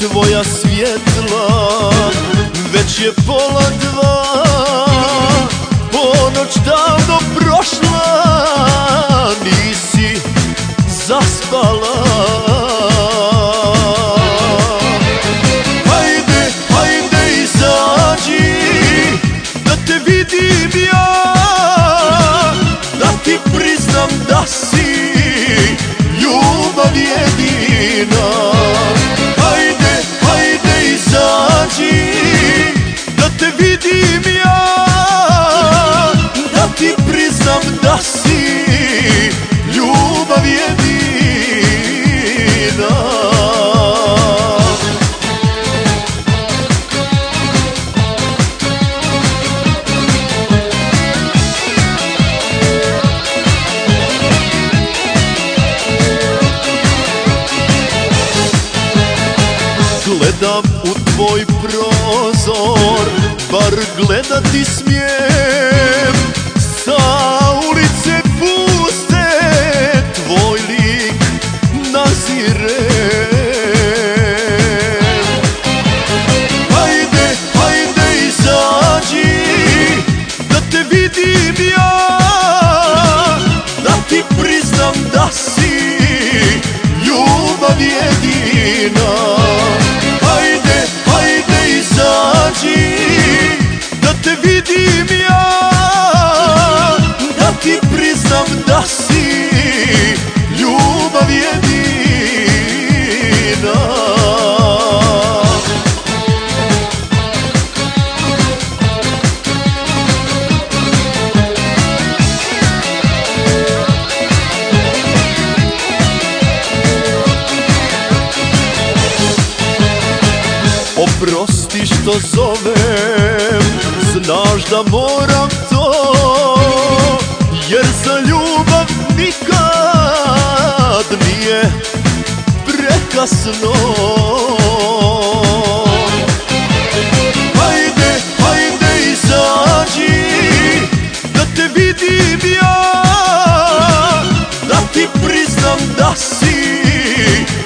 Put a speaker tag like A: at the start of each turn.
A: tvoja svjetla, već je 1:30, ponoć davno prošla, nisi zaspala. Hajde, hajde izađi, da te vidim ja, da ti priznam da si ljubav jedina. Hajde, hajde izađi, da te vidim ja, da ti priznam da si ljubav jedina. Gledam u tvoj prozor, bar gledati smijem, sa ulice puste tvoj lik nazirem. Hajde, hajde izađi, da te vidim ja, da ti priznam da si ljubav jedina. Hajde, hajde izađi, da te vidim ja, da ti priznam da si ljubav jedina. Oprosti što zovem, znaš da moram to, jer za ljubav nikad nije prekasno. Hajde, hajde izađi, da te vidim ja, da ti priznam da si